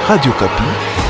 Radio Kapi.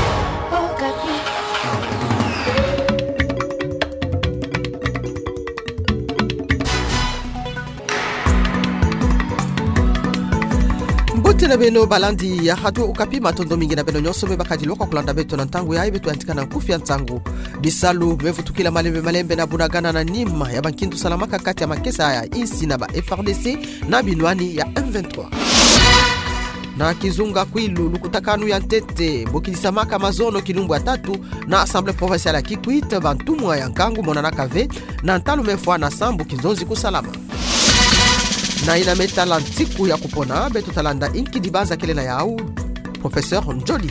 Mbutile beno balandi ya Radio Okapi matondo mingi na beno nyonso mebakadilo kwa kulanda beto na ntangu ya ibetu antika na nkufi ya ntangu. Bisalu mevutukila malembe na bunagana na nima ya bankindu salamaka kati ya makesa ya isi na ba FRDC na binwani ya M23. Na kizunga kwilu lukutakanu ya ntete bokilisamaka mazono kilumbu ya tatu na Assemblée provinciale ya Kikwit bantumwa ya nkangu monana kave na ntalu mefwa na sambu kizonzi kusalama. Na ina metala ntiku ya kupona betu talanda inki dibaza kelela yao Professeur Njoli.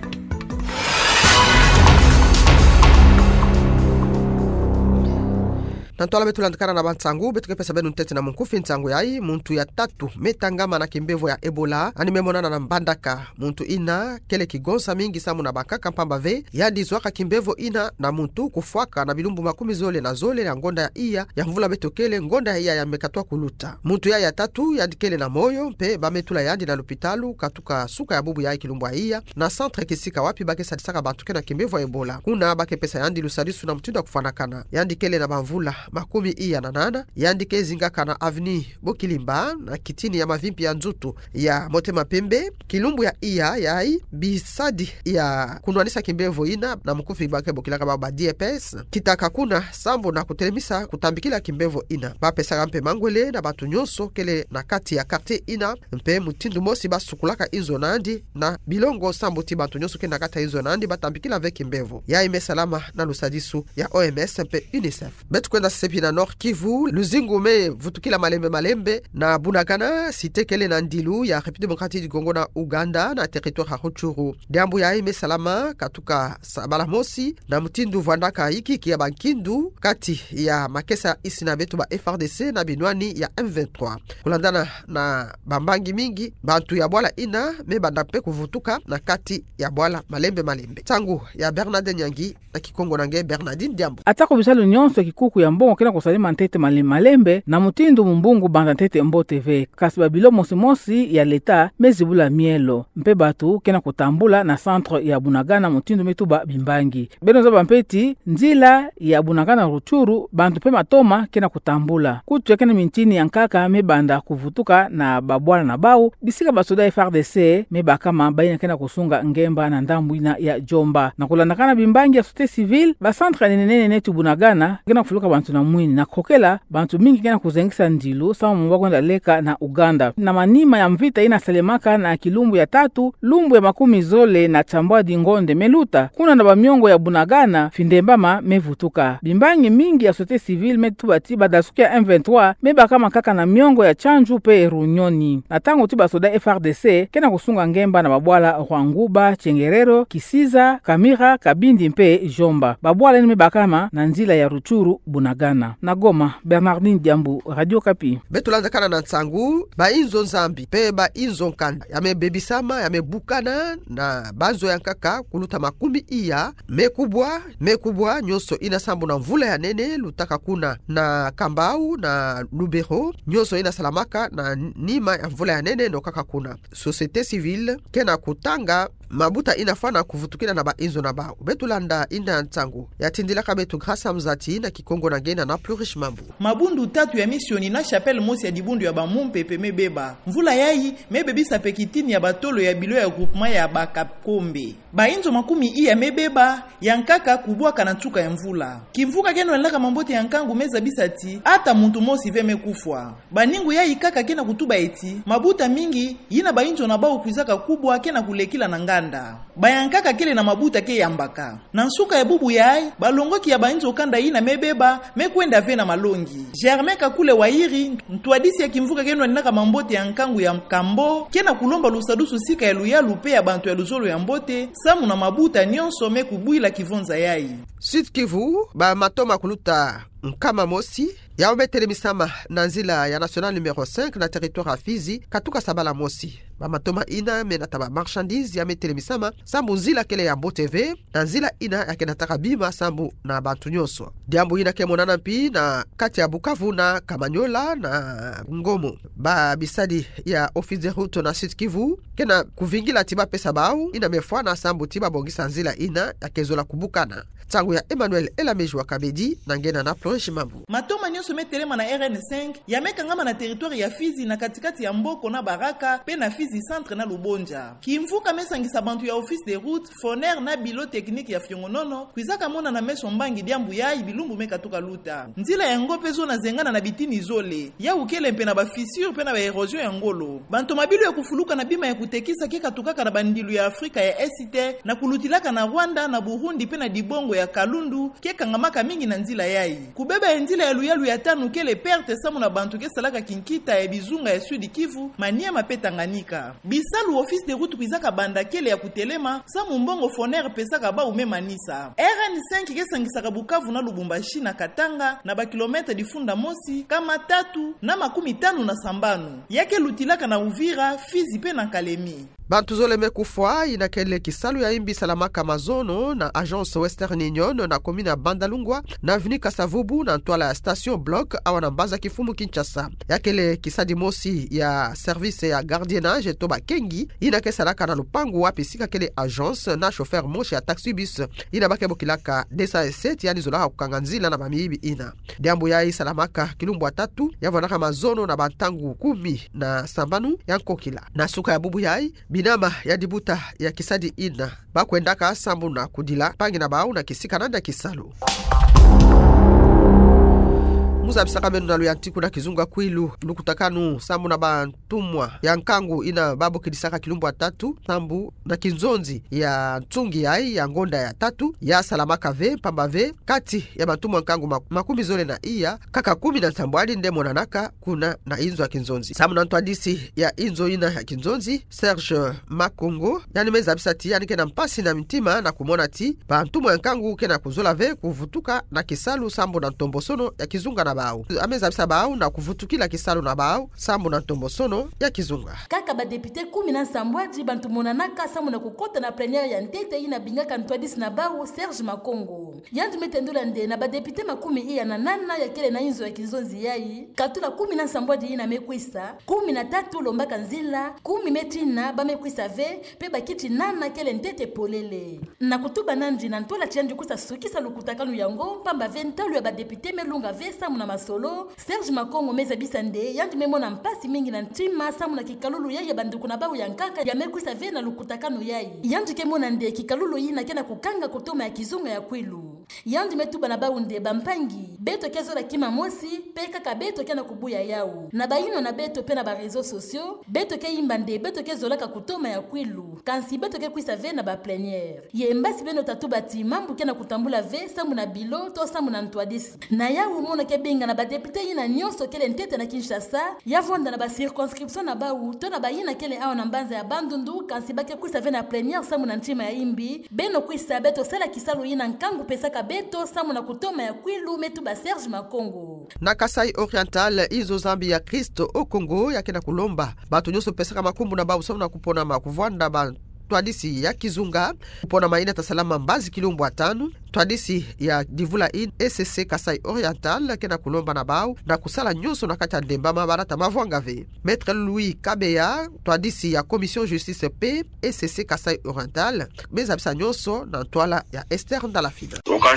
Nantola betu landikana na bantangu betu kepesa benu ntete na munkufi ntangu yai muntu ya tatu metangama na kimbevo ya Ebola animemonana na mbandaka muntu ina kele kigonsa mingi samu na bakaka mpamba ve yadi zwaka kimbevo ina na muntu kufuaka na bilumbu makumi zole na zole ya ngonda ya iya ya mvula betu kele ngonda ya iya ya mekatwa kuluta muntu ya tatu yadi kele na moyo mpe bametula yadi na lupitalu katuka suka ya bubu ya kilumbu ya iya na centre kisika wapi bake sadisaka bantuke na kimbevo ya Ebola kuna bake pesa yandi lusadisu na mtindo kufanakana yandi kele na bamvula makumi iya na nana yandike zingaka na avni bokilimba na kitini ya mavimpi ya nzutu ya motema pembe kilumbu ya iya yai bisadi ya kunwanisa kimbevo ina na mkufi bake bokilaka baba DPS kitaka kuna sambo na kutelemisa kutambikila kimbevo ina bapesa mpe mangwele na batu nyonso kele na kati ya karte ina mpe mutindu mosi basukulaka izo nandi na bilongo sambo ti batu nyonso kena kata izo nandi batambikila ve kimbevo yai mesalama na lusadisu ya OMS mpe UNICEF betu kwenda sepi na Nord Kivu luzingume vutukila malembe na bunagana site kele na ndilu ya République démocratique du Congo na Uganda na territoire ya Rutshuru diambu ya ime salama katuka sabala mosi na mtindu vandaka iki ya bankindu kati ya makesa isi na betu ba FRDC na binwani ya M23 kulandana na bambangi mingi bantu ya bwala ina mebanda pe kuvutuka na kati ya bwala malembe tangu ya Bernard Nyangi na Kikongo nange Bernardine Diambu atako bisalu nyonso kikuku ya mbongo kena kusalima ntete malembe na mutindu mbungu banda ntete mbo TV kasi babilo mosi ya leta mezibula mielo mpe batu kena kutambula na centre ya bunagana mutindu metuba bimbangi beno za bampeti nzila ya bunagana Rutshuru bantu pe matoma kena kutambula kutu ya kena mintini ya nkaka mebanda kuvutuka na babwana na bau bisika basoda FRDC mebakama baina kena kusunga ngemba na ndambuina ya Jomba na kulandakana bimbangi ya société civile ba centre nenene netu bunagana kena kufuluka bantu na mwini na kokela bantu mingi kena kuzengisa ndilu sama mwa kwenda leka na Uganda na manima ya mvita ina salemaka na kilumbu ya tatu lumbu ya makumi zole na chambwa dingonde meluta kuna na bamiongo ya bunagana findembama mevutuka bimbangi mingi ya société civile metubati badasukia M23 mebakama kaka na miongo ya chanju pe runyoni na tango tiba soda FRDC kena kusunga ngemba na babwala Rwanguba Chengerero Kisiza Kamira Kabindi mpe Jomba babwala ni mebakama na nzila ya Rutshuru bunagana na Goma Bernardine Diambu Radio Kapi betulanda kana na ntangu ba inzo nzambi pe ba inzo nkanda yamebebisama yamebukana na banzo ya nkaka kuluta makumi iya mekubwa nyonso ina sambu na mvula ya nene lutaka kuna na Kambau na Lubero nyonso ina salamaka na nima ya mvula ya nene no kaka kuna société civile kena kutanga mabuta inafana kuvutukina na ba inzo na bao betulanda ina ntangu yatindilaka betu grasa mzati na Kikongo na gena na Plurish Mambu mabundu tatu ya misioni na chapelle mosi ya dibundu ya bamumpe pe mebeba mvula yai mebebisa pekitini ya batolo ya bilo ya groupement ya Bakakombe bainzo makumi iya mebeba yankaka kubwaka na ntuka ya mvula kimvuka keno elaka mambote yankangu meza bisati ata muntu mosi veme kufwa baningu yai kaka kena kutuba eti mabuta mingi yina bainzo na bao kuizaka kubwa kena kulekila na nganda bayankaka kele na mabuta ke yambaka na nsuka ya bubu yai balongoki ya bainzo kanda yina mebeba mekwenda vena malongi Germain kakule wairi ntwadisi ya kimvuka keno naka mambote yankangu ya mkambo kena kulomba lusadusu sika ya luyalu pe ya bantu ya luzolo ya mbote samu na mabuta nyonso mekubwila kivonza yai Sud Kivu ba matoma kuluta nkama mosi yaometelemisama na nzila ya national numero 5 na territoire ya Fizi katuka sabala mosi bamatoma ina menata ba marchandise yametelemisama sambu nzila kele ya Mbo TV na nzila ina yakenataka bima sambu na bantu nyonso diambu ina kemonana mpi na kati ya Bukavu na Kamanyola na Ngomo ba bisadi ya office de route na Sud Kivu kena kuvingila tiba pesa bau ina mefwa na sambu tiba bongisa nzila ina yakezola kubukana tangu ya Emmanuel Elamejwa Kabedi na ngena na Plonge Mambu matoma nyonso metelema na RN5 yamekangama na territoire ya Fizi na katikati ya Mboko na Baraka pe na Fizi centre na Lubonja kimvuka mesangisa bantu ya office de route Foner na bilo technique ya Fiongonono kwizaka mona na meso mbangi diambu ya ibilumbu mekatuka luta nzila ya ngope zo na zengana na bitini zole ya ukele mpe na ba fissure pe na ba erosion ya ngolo bantu mabilo ya kufuluka na bima ya kutekisa keka tukaka na bandilu ya Afrika ya ST na kulutilaka na Rwanda na Burundi pe na dibongo ya Kalundu keka ngamaka mingi na nzila yai kubeba nzila ya luyalu ya tanu kele perte samu na bantu ke salaka kinkita ya bizunga ya Sud Kivu mania mapetanganika bisalu office de route kwizaka banda kele ya kutelema samu mbongo Foner pesaka ba umemanisa RN5 kesangisaka Bukavu na Lubumbashi na Katanga na ba kilometre difunda mosi kama 3 na 15 na Sambanu yake lutilaka na Uvira Fizi pe na Kalemi bantu zoleme kufwa inakele kisalu ya imbi salamaka mazono na agence Western Union na komina Bandalungwa na avenue Kasavubu na ntwala ya station block awa na mbaza kifumu Kinshasa yakele kisadi mosi ya service ya gardiennage toba kengi inakesalaka na lupangu wapi sika kele agence na chauffeur moshi ya taxi bus inabake bokilaka desa 7 yani zola kukanganzila na mamibi ina diambu ya salamaka kilumbu 3 yavonaka mazono na bantangu 10 na Sambanu yankokila na suka ya bubu yai binama ya dibuta ya kisadi ina bakwendaka sambu na kudila pangi na bau na kisika nanda kisalu muza bisaka menu na luyantiku na kizunga kwilu lukutakanu sambu na bantumwa ya nkangu ina babu kidisaka kilumbu 3 sambu na kinzonzi ya ntungi yai ya ngonda ya 3 ya salamaka ve pamba ve kati ya bantumwa nkangu makumi zole na iya kaka 10 na tambwali ndemo nanaka kuna na inzo ya kinzonzi sambu na ntwadisi ya inzo ina ya kinzonzi Serge Makongo yani meza bisati yani kena mpasi na mtima na kumona ti bantumwa nkangu kena kuzola ve kuvutuka na kisalu sambu na ntombosono ya kizunga na bao ameza bisabao na kuvutukila kisalu na bao sambu na ntombosono ya kizunga kaka ba député 10 na sambwaji bantu monanaka sambu na kukota na première ya ntete ina bingaka ntwadisi na bao Serge Makongo yandu metendula nde na ba député makumi iya na nana ya kele na inzo ya kizonzi yai katula 10 na sambwaji ina mekwisa 13 lombaka nzila 10 metina ba mekwisa ve pe bakiti nana kele ntete polele na kutuba nandi na ntola tiandi kusa sukisa lukutakanu yango pamba ventalu ya ba député melunga ve samu na masolo Serge Makongo meza bisande yandu memona mpasi mingi na ntima samu na kikalulu yai ya banduku na babu ya nkaka ya mekwisa ve na lukutakanu yai yandu kemona nde kikalulu yina kena kukanga kutoma ya kizunga ya kwilu yandu metuba na babu nde bampangi beto kezo la kima mosi pe kaka beto kena kubuya yao na bayino na beto pe na ba réseaux sociaux beto ke imba nde beto kezo la kutoma ya kwilu kansi beto ke kwisa ve na ba plénière ye mbasi beno tatuba ti mambu kena kutambula ve samu na bilo to samu na ntwadisi na yao mona ke benga na ba député yina nyonso kele ntete na Kinshasa yavonda na ba circonscription na bawu to na bayina kele awa na mbanza ya Bandundu kansi bake kwisa ve na plénière samu na ntima ya imbi beno kwisa beto sala kisalu yina nkangu pesaka beto samu na kutoma ya kwilu metu ba Serge Makongo na Kasai Oriental izo zambi ya Kristo o Kongo yakena kulomba batu nyonso pesaka makumbu na babu samu na kupona makuvwanda ba twadisi ya kizunga kupona maina tasalama mbazi kilumbu 5 twadisi ya divula in ECC Kasai Oriental kena kulomba na bao na kusala nyonso na kati ya ndemba mabarata mavwanga ve Maître Louis Kabeya twadisi ya Commission Justice P ECC Kasai Oriental meza bisa nyonso na ntwala ya Esther Ndalafina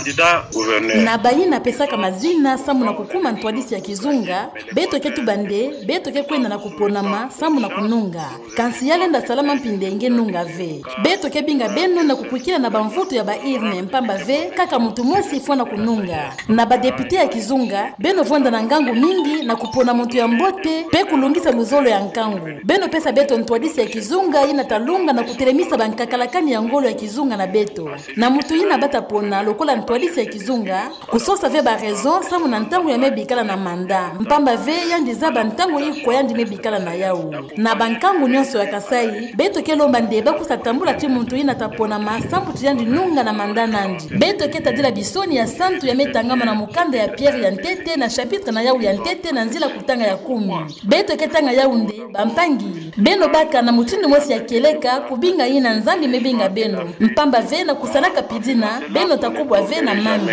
na bayina pesaka mazina samu na kukuma ntwadisi ya kizunga beto ketu bande beto ke kwenda na kuponama samu na kununga kansi yalenda salama mpindenge nunga ve beto ke binga beno na kukwikila na bamvuto ya bairne mpamba ve kaka mutu mwasi ifona kununga na ba député ya kizunga beno vonda na ngangu mingi na kupona mutu ya mbote pe kulungisa luzolo ya nkangu beno pesa beto ntwadisi ya kizunga ina talunga na kutelemisa bankakalakani ya ngolo ya kizunga na beto na mutu ina bata pona lokola ntwadisi ya kizunga kusosa ve ba raison samu na ntangu ya mebikala na manda mpamba ve yandiza ba ntangu iko yandi mebikala na yau na bankangu nyonso ya Kasai beto kelomba ndeba kusatambula ti muntu ina tapona masambu ti yandi nunga na manda nandi beto keta dila bisoni ya santu ya metangama na mukanda ya Pierre ya Ntete na chapitre na Yawu ya Ntete na nzila kutanga ya 10 beto ketanga Yaounde bampangi beno baka na mutindu mosi ya keleka kubinga ina nzambi mebinga beno mpamba ve na kusanaka pidina beno takubwa ve na mami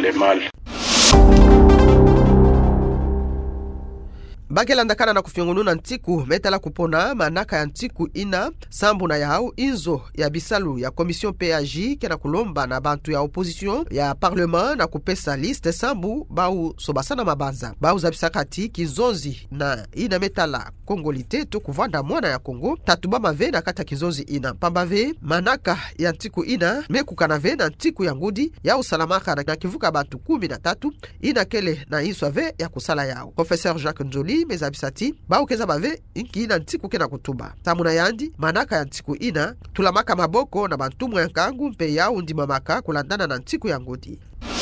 bakelandakana na kufyonguluna ntiku metala kupona manaka ya ntiku ina sambu na yao inzo ya bisalu ya komision PAJ kena kulomba na bantu ya opposition ya parlement na kupesa liste sambu bau sobasana mabanza bau za bisakati kizonzi na ina metala kongolite to kuvanda mwana ya Kongo tatuba mave na kata kizonzi ina pambave manaka ya ntiku ina mekukana ve na ntiku ya ngudi ya usalamaka na kivuka bantu 13 ina kele na iswave ya kusala yao. Professeur Jacques Njoli mezabisati baukeza bave inki ina ntiku kena kutuba tamuna yandi manaka ya ntiku ina tulamaka maboko na bantumwa yankangu mpe yao ndimamaka kulandana na ntiku ya ngudi.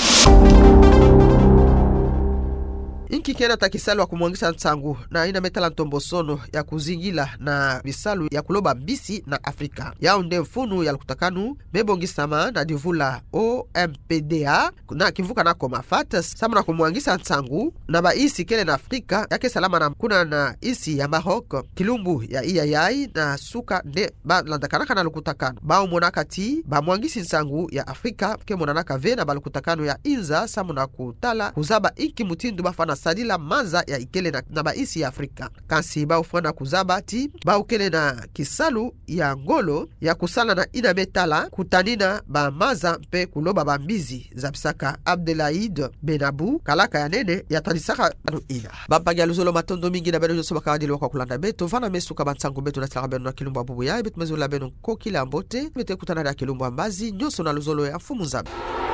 Inki kena takisalu wa kumwangisa nsangu na ina metala ntombosono ya kuzingila na bisalu ya kuloba mbisi na Afrika. Yaounde mfunu ya lukutakanu mebongisama na divula OMPDA na kivuka na komafata samu na kumwangisa nsangu na ba isi kele na Afrika yake salama na kuna na isi ya Maroc kilumbu ya iyayai na suka de ba landakanaka na lukutakanu ba umonakati ba mwangisi nsangu ya Afrika ke monanaka ve na ba lukutakanu ya inza samu na kutala kuzaba inki mutindu bafana sadila manza ya ikele na baisi ya Afrika. Kansi ba ufana kuzaba ti ba ukele na kisalu ya ngolo ya kusala na ina metala kutanina ba maza mpe kuloba bambizi za bisaka Abdelhaid Benabu kalaka ya nene ya tadisaka anu ina. Bampagi aluzolo matondo mingi na beno josoba kawadili waka kulanda beto vana mesuka bansangu beto na sara beno na kilumbu abubu ya betu mezula beno kokila mbote mete kutana na kilumbu ambazi nyoso na luzolo ya fumu zabi.